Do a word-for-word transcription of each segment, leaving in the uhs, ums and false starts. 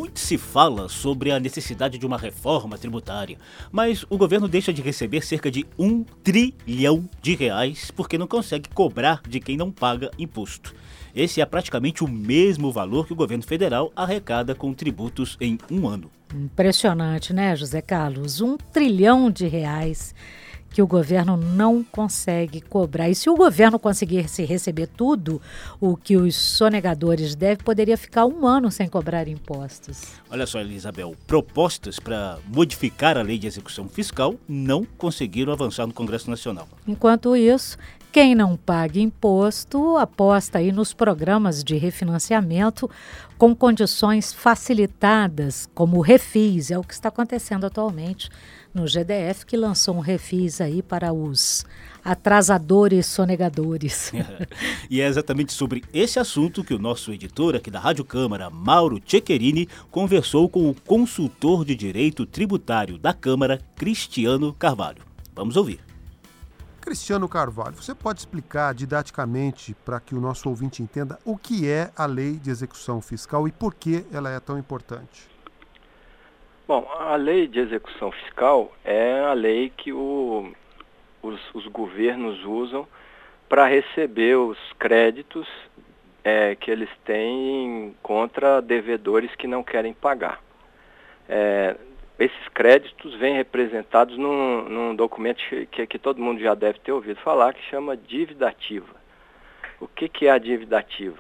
Muito se fala sobre a necessidade de uma reforma tributária, mas o governo deixa de receber cerca de um trilhão de reais porque não consegue cobrar de quem não paga imposto. Esse é praticamente o mesmo valor que o governo federal arrecada com tributos em um ano. Impressionante, né, José Carlos? Um trilhão de reais que o governo não consegue cobrar. E se o governo conseguisse receber tudo o que os sonegadores devem, poderia ficar um ano sem cobrar impostos. Olha só, Elisabel, propostas para modificar a lei de execução fiscal não conseguiram avançar no Congresso Nacional. Enquanto isso, quem não paga imposto aposta aí nos programas de refinanciamento com condições facilitadas, como o Refis, é o que está acontecendo atualmente no G D F, que lançou um refis aí para os atrasadores sonegadores. E é exatamente sobre esse assunto que o nosso editor aqui da Rádio Câmara, Mauro Ceccherini, conversou com o consultor de direito tributário da Câmara, Cristiano Carvalho. Vamos ouvir. Cristiano Carvalho, você pode explicar didaticamente para que o nosso ouvinte entenda o que é a lei de execução fiscal e por que ela é tão importante? Bom, a lei de execução fiscal é a lei que o, os, os governos usam para receber os créditos é, que eles têm contra devedores que não querem pagar. É, esses créditos vêm representados num, num documento que, que todo mundo já deve ter ouvido falar, que chama dívida ativa. O que, que é a dívida ativa?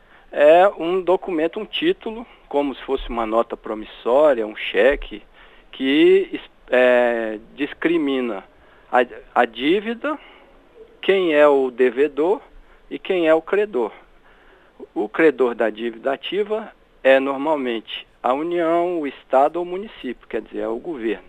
É um documento, um título, como se fosse uma nota promissória, um cheque, que é, discrimina a, a dívida, quem é o devedor e quem é o credor. O credor da dívida ativa é normalmente a União, o Estado ou o município, quer dizer, é o governo.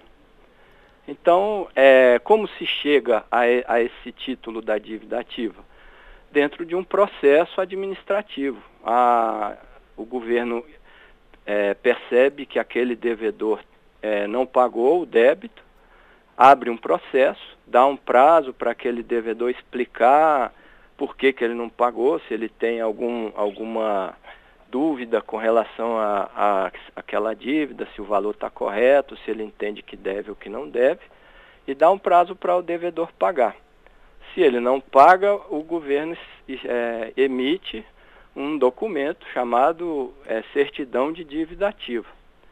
Então, é, como se chega a, a esse título da dívida ativa? Dentro de um processo administrativo. A, o governo é, percebe que aquele devedor é, não pagou o débito, abre um processo, dá um prazo para aquele devedor explicar por que, que ele não pagou, se ele tem algum, alguma dúvida com relação a, a aquela dívida, se o valor está correto, se ele entende que deve ou que não deve, e dá um prazo para o devedor pagar. Se ele não paga, o governo é, emite um documento chamado é, certidão de dívida ativa.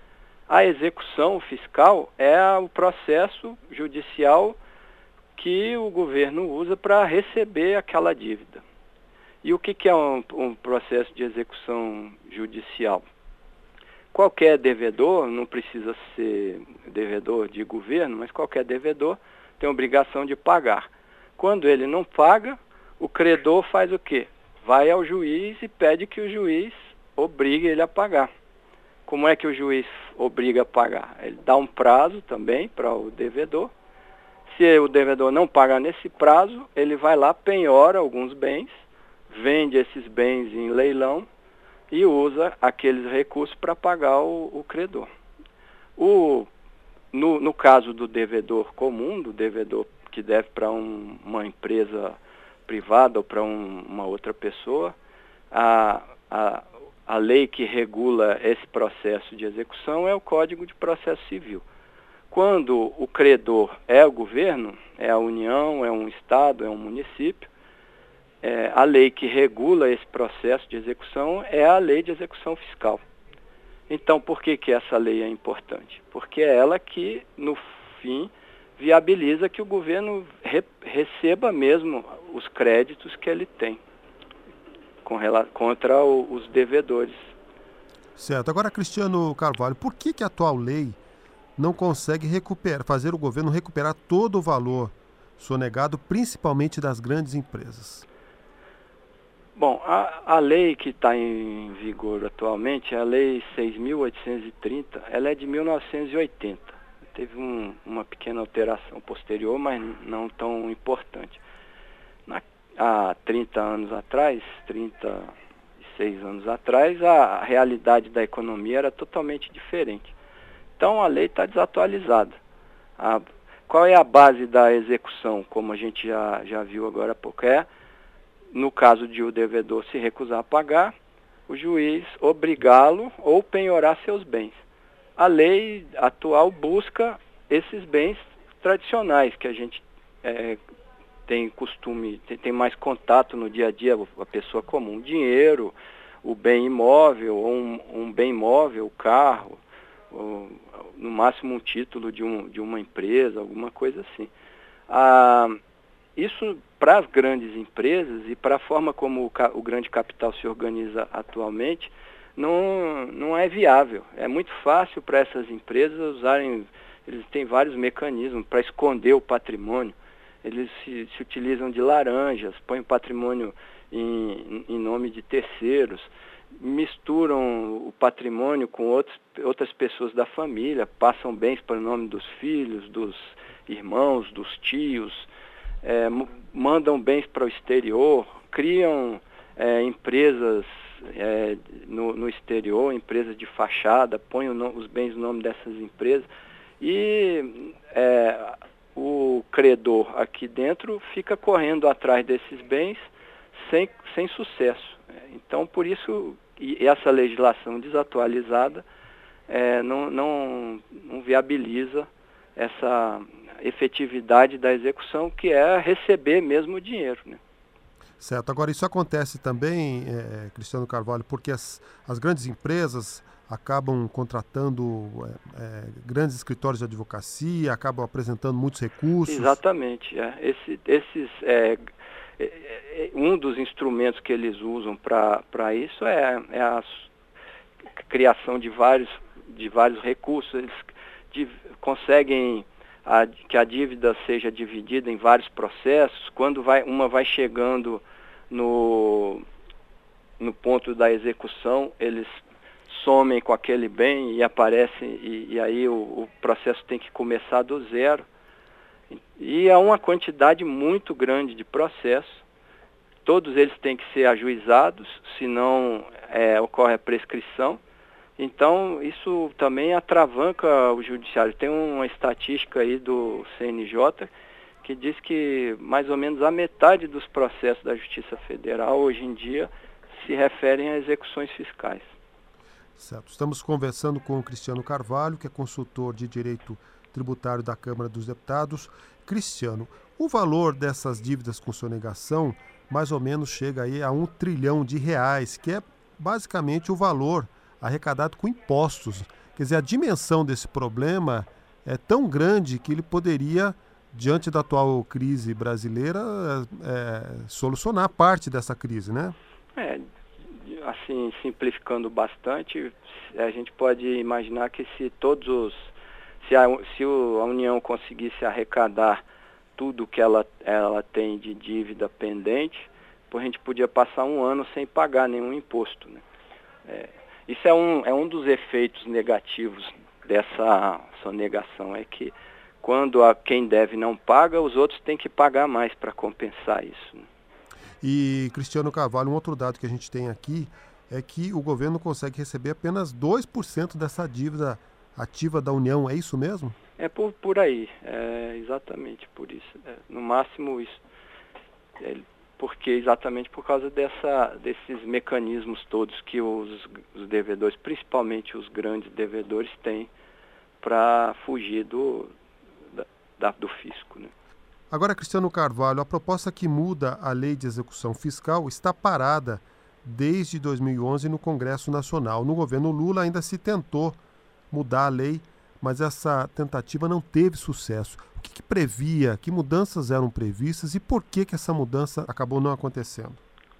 A execução fiscal é o processo judicial que o governo usa para receber aquela dívida. E o que, que é um, um processo de execução judicial? Qualquer devedor, não precisa ser devedor de governo, mas qualquer devedor tem a obrigação de pagar. Quando ele não paga, o credor faz o quê? Vai ao juiz e pede que o juiz obrigue ele a pagar. Como é que o juiz obriga a pagar? Ele dá um prazo também para o devedor. Se o devedor não paga nesse prazo, ele vai lá, penhora alguns bens, vende esses bens em leilão e usa aqueles recursos para pagar o, o credor. O, no, no caso do devedor comum, do devedor que deve para um, uma empresa privada ou para um, uma outra pessoa, a, a, a lei que regula esse processo de execução é o Código de Processo Civil. Quando o credor é o governo, é a União, é um Estado, é um município, é, a lei que regula esse processo de execução é a lei de execução fiscal. Então, por que, que essa lei é importante? Porque é ela que, no fim, viabiliza que o governo re, receba mesmo os créditos que ele tem com, contra o, os devedores. Certo. Agora, Cristiano Carvalho, por que, que a atual lei não consegue recuperar, fazer o governo recuperar todo o valor sonegado, principalmente das grandes empresas? Bom, a, a lei que está em vigor atualmente, a Lei seis mil oitocentos e trinta, ela é de mil novecentos e oitenta. Teve um, uma pequena alteração posterior, mas não tão importante. Na, há trinta anos atrás, trinta e seis anos atrás, a, a realidade da economia era totalmente diferente. Então a lei está desatualizada. A, qual é a base da execução, como a gente já, já viu agora há pouco? É, no caso de o devedor se recusar a pagar, o juiz obrigá-lo ou penhorar seus bens. A lei atual busca esses bens tradicionais que a gente é, tem costume, tem, tem mais contato no dia a dia, a pessoa comum, dinheiro, o bem imóvel, ou um, um bem imóvel, o carro, ou, no máximo um título de, um, de uma empresa, alguma coisa assim. Ah, isso, para as grandes empresas e para a forma como o, o grande capital se organiza atualmente, não, não é viável. É muito fácil para essas empresas usarem, eles têm vários mecanismos para esconder o patrimônio. Eles se, se utilizam de laranjas, põem o patrimônio em, em nome de terceiros, misturam o patrimônio com outros, outras pessoas da família, passam bens para o nome dos filhos, dos irmãos, dos tios, é, mandam bens para o exterior, criam é, empresas é, no, no exterior, empresas de fachada, põem o no, os bens no nome dessas empresas e é, o credor aqui dentro fica correndo atrás desses bens sem, sem sucesso. Então, por isso, e essa legislação desatualizada é, não, não, não viabiliza essa efetividade da execução, que é receber mesmo o dinheiro, né? Certo. Agora, isso acontece também, é, Cristiano Carvalho, porque as, as grandes empresas acabam contratando é, é, grandes escritórios de advocacia, acabam apresentando muitos recursos. Exatamente. É. Esse, esses, é, é, é, um dos instrumentos que eles usam para isso é, é a criação de vários, de vários recursos. Eles de, conseguem a, que a dívida seja dividida em vários processos. Quando vai, uma vai chegando no, no ponto da execução, eles somem com aquele bem e aparecem, e, e aí o, o processo tem que começar do zero. E há uma quantidade muito grande de processos, todos eles têm que ser ajuizados, senão é, ocorre a prescrição. Então, isso também atravanca o judiciário. Tem uma estatística aí do C N J que diz que mais ou menos a metade dos processos da Justiça Federal hoje em dia se referem a execuções fiscais. Certo. Estamos conversando com o Cristiano Carvalho, que é consultor de direito tributário da Câmara dos Deputados. Cristiano, o valor dessas dívidas com sonegação mais ou menos chega aí a um trilhão de reais, que é basicamente o valor arrecadado com impostos. Quer dizer, a dimensão desse problema é tão grande que ele poderia, diante da atual crise brasileira, é, solucionar parte dessa crise, né? É, assim, simplificando bastante, a gente pode imaginar que se todos os, se a, se a União conseguisse arrecadar tudo que ela, ela tem de dívida pendente, a gente podia passar um ano sem pagar nenhum imposto, né? É, isso é um, é um dos efeitos negativos dessa sonegação, é que quando a, quem deve não paga, os outros têm que pagar mais para compensar isso, né? E, Cristiano Carvalho, um outro dado que a gente tem aqui é que o governo consegue receber apenas dois por cento dessa dívida ativa da União, é isso mesmo? É por, por aí, é exatamente por isso. É, no máximo isso. É, porque exatamente por causa dessa, desses mecanismos todos que os, os devedores, principalmente os grandes devedores, têm para fugir do, da, do fisco, né? Agora, Cristiano Carvalho, a proposta que muda a lei de execução fiscal está parada desde dois mil e onze no Congresso Nacional. No governo Lula ainda se tentou mudar a lei, mas essa tentativa não teve sucesso. O que, que previa, que mudanças eram previstas e por que, que essa mudança acabou não acontecendo?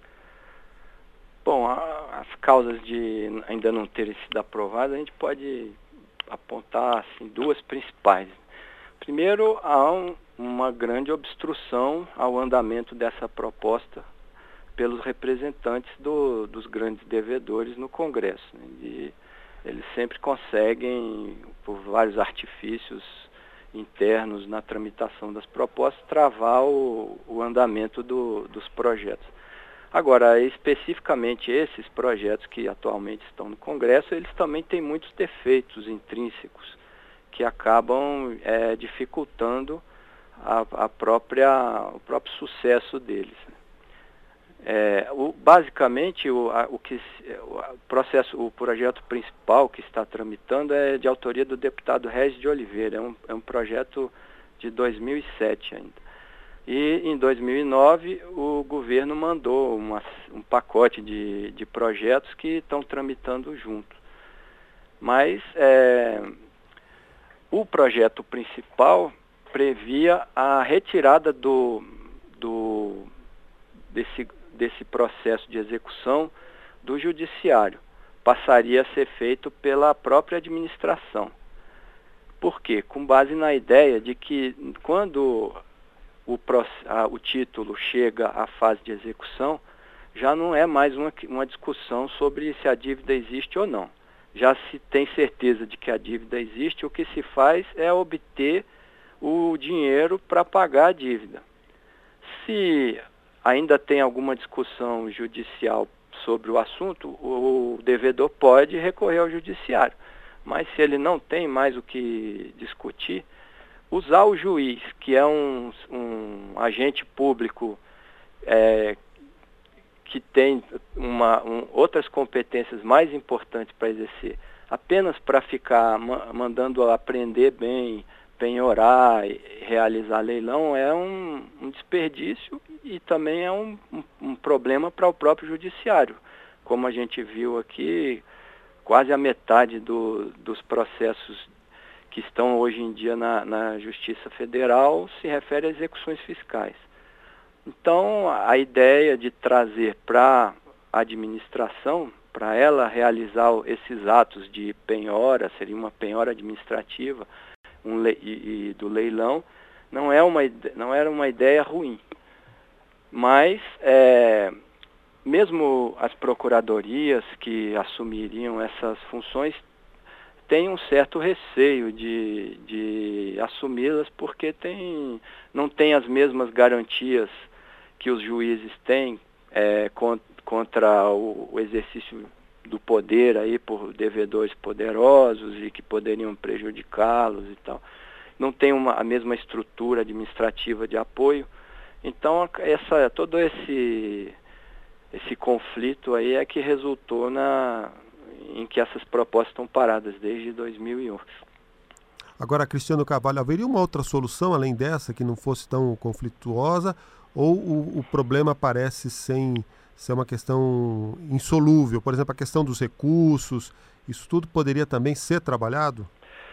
Bom, a, as causas de ainda não terem sido aprovadas, a gente pode apontar assim, duas principais. Primeiro, há um, uma grande obstrução ao andamento dessa proposta pelos representantes do, dos grandes devedores no Congresso, né? E eles sempre conseguem, por vários artifícios internos na tramitação das propostas, travar o, o andamento do, dos projetos. Agora, especificamente esses projetos que atualmente estão no Congresso, eles também têm muitos defeitos intrínsecos que acabam é, dificultando a, a própria, o próprio sucesso deles. É, o, basicamente, o, a, o, que, o processo, o projeto principal que está tramitando é de autoria do deputado Regis de Oliveira. É um, é um projeto de dois mil e sete ainda. E em dois mil e nove o governo mandou uma, um pacote de, de projetos que estão tramitando junto. Mas é, o projeto principal previa a retirada do, do, desse, desse processo de execução do judiciário. Passaria a ser feito pela própria administração. Por quê? Com base na ideia de que quando o, a, o título chega à fase de execução, já não é mais uma, uma discussão sobre se a dívida existe ou não. Já se tem certeza de que a dívida existe, o que se faz é obter o dinheiro para pagar a dívida. Se ainda tem alguma discussão judicial sobre o assunto, o devedor pode recorrer ao judiciário. Mas se ele não tem mais o que discutir, usar o juiz, que é um, um agente público é, que tem uma, um, outras competências mais importantes para exercer, apenas para ficar ma mandando aprender bem, penhorar, realizar leilão, é um, um desperdício e também é um, um, um problema para o próprio judiciário. Como a gente viu aqui, quase a metade do, dos processos que estão hoje em dia na, na Justiça Federal se refere a execuções fiscais. Então, a ideia de trazer para a administração, para ela realizar esses atos de penhora, seria uma penhora administrativa um le e, e do leilão, não, é uma, não era uma ideia ruim. Mas, é, mesmo as procuradorias que assumiriam essas funções têm um certo receio de, de assumi-las porque tem, não tem as mesmas garantias que os juízes têm é, contra o, o exercício do poder aí por devedores poderosos e que poderiam prejudicá-los e tal. Não tem uma, a mesma estrutura administrativa de apoio. Então, essa, todo esse, esse conflito aí é que resultou na, em que essas propostas estão paradas desde dois mil e onze. Agora, Cristiano Carvalho, haveria uma outra solução além dessa que não fosse tão conflituosa ou o, o problema parece sem ser uma questão insolúvel? Por exemplo, a questão dos recursos, isso tudo poderia também ser trabalhado?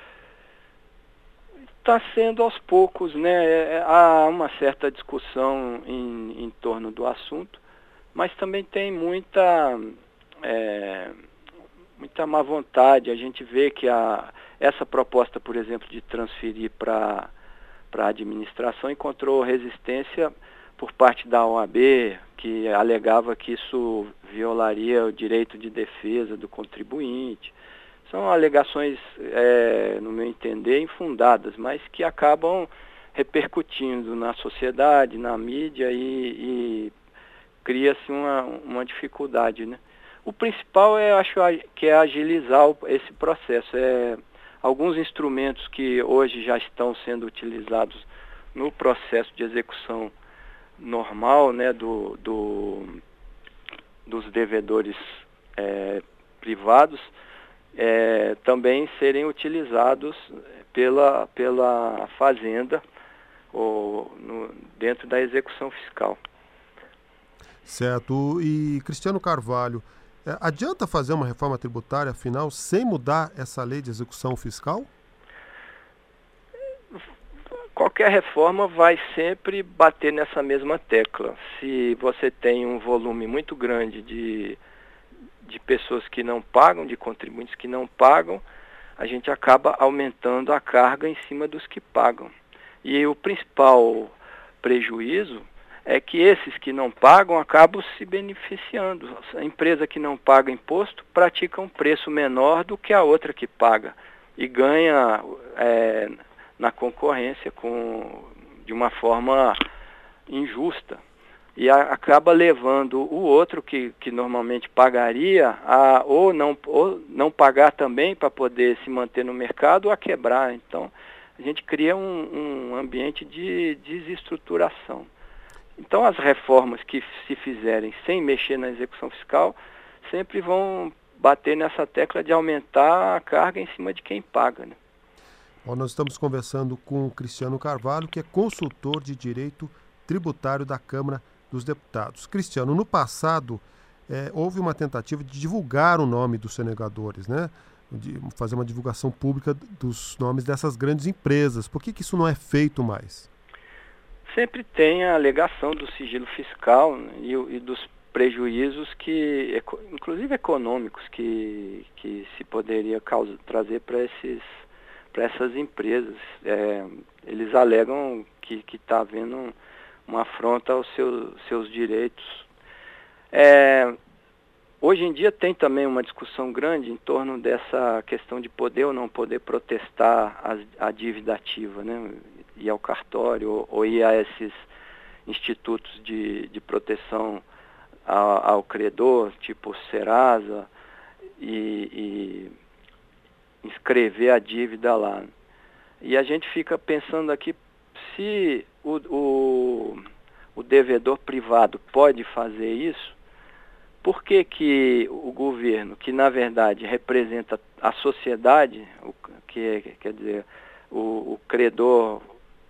Está sendo aos poucos, né? Há uma certa discussão em, em torno do assunto, mas também tem muita, é, muita má vontade. A gente vê que a, essa proposta, por exemplo, de transferir para a administração encontrou resistência por parte da O A B, que alegava que isso violaria o direito de defesa do contribuinte. São alegações, é, no meu entender, infundadas, mas que acabam repercutindo na sociedade, na mídia e, e cria-se uma, uma dificuldade, né? O principal, é, eu acho que é agilizar esse processo. É, alguns instrumentos que hoje já estão sendo utilizados no processo de execução normal, né, do, do, dos devedores é, privados, é, também serem utilizados pela, pela Fazenda ou no, dentro da execução fiscal. Certo. E, Cristiano Carvalho, é, adianta fazer uma reforma tributária, afinal, sem mudar essa lei de execução fiscal? Qualquer reforma vai sempre bater nessa mesma tecla. Se você tem um volume muito grande de, de pessoas que não pagam, de contribuintes que não pagam, a gente acaba aumentando a carga em cima dos que pagam. E o principal prejuízo é que esses que não pagam acabam se beneficiando. A empresa que não paga imposto pratica um preço menor do que a outra que paga e ganha é, na concorrência com, de uma forma injusta. E a, acaba levando o outro que, que normalmente pagaria a ou não, ou não pagar também para poder se manter no mercado ou a quebrar. Então, a gente cria um, um ambiente de desestruturação. Então as reformas que se fizerem sem mexer na execução fiscal sempre vão bater nessa tecla de aumentar a carga em cima de quem paga, né? Bom, nós estamos conversando com o Cristiano Carvalho, que é consultor de direito tributário da Câmara dos Deputados. Cristiano, no passado é, houve uma tentativa de divulgar o nome dos sonegadores, né? De fazer uma divulgação pública dos nomes dessas grandes empresas. Por que que isso não é feito mais? Sempre tem a alegação do sigilo fiscal, né, e, e dos prejuízos que, inclusive econômicos, que, que se poderia causa, trazer para esses para essas empresas. É, eles alegam que está havendo um, uma afronta aos seu, seus direitos. É, hoje em dia tem também uma discussão grande em torno dessa questão de poder ou não poder protestar a, a dívida ativa, né? Ir ao cartório ou, ou ir a esses institutos de, de proteção ao, ao credor, tipo Serasa, e, e inscrever a dívida lá. E a gente fica pensando aqui, se o, o, o devedor privado pode fazer isso, por que que o governo, que na verdade representa a sociedade, o, que quer dizer, o, o credor,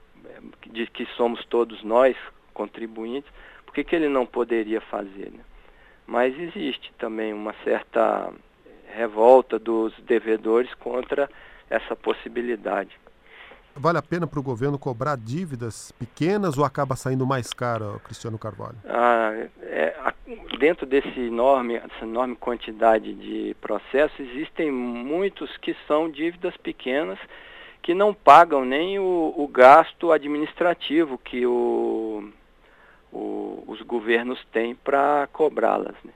de que somos todos nós, contribuintes, por que que ele não poderia fazer, né? Mas existe também uma certa revolta dos devedores contra essa possibilidade. Vale a pena para o governo cobrar dívidas pequenas ou acaba saindo mais caro, Cristiano Carvalho? Ah, é, dentro desse enorme, dessa enorme quantidade de processos, existem muitos que são dívidas pequenas que não pagam nem o, o gasto administrativo que o, o, os governos têm para cobrá-las, né?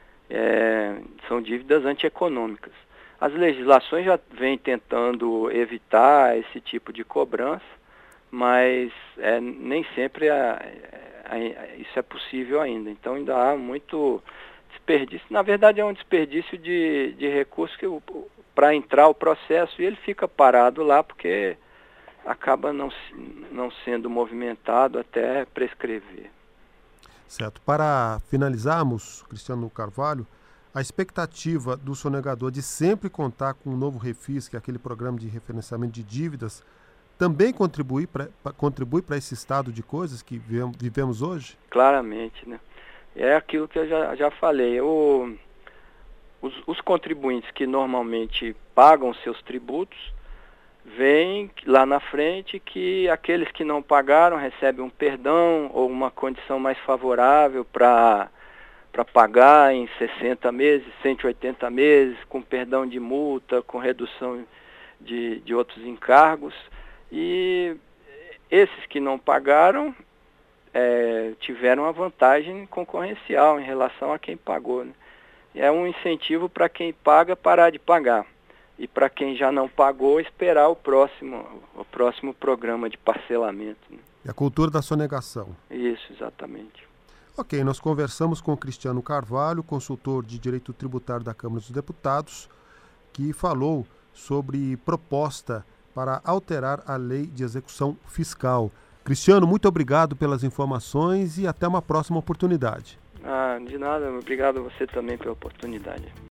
É, são dívidas antieconômicas. As legislações já vêm tentando evitar esse tipo de cobrança, mas é, nem sempre a, a, a, isso é possível ainda. Então ainda há muito desperdício. Na verdade é um desperdício de, de recursos que para entrar o processo e ele fica parado lá porque acaba não, não sendo movimentado até prescrever. Certo. Para finalizarmos, Cristiano Carvalho, a expectativa do sonegador de sempre contar com um novo refis, que é aquele programa de referenciamento de dívidas, também contribui para contribui para esse estado de coisas que vivemos hoje? Claramente, né? É aquilo que eu já, já falei. O, os, os contribuintes que normalmente pagam seus tributos, vem lá na frente que aqueles que não pagaram recebem um perdão ou uma condição mais favorável para para pagar em sessenta meses, cento e oitenta meses, com perdão de multa, com redução de, de outros encargos. E esses que não pagaram é, tiveram uma vantagem concorrencial em relação a quem pagou, né? É um incentivo para quem paga parar de pagar. E para quem já não pagou, esperar o próximo, o próximo programa de parcelamento, né? É a cultura da sonegação. Isso, exatamente. Ok, nós conversamos com o Cristiano Carvalho, consultor de Direito Tributário da Câmara dos Deputados, que falou sobre proposta para alterar a lei de execução fiscal. Cristiano, muito obrigado pelas informações e até uma próxima oportunidade. Ah, de nada, obrigado a você também pela oportunidade.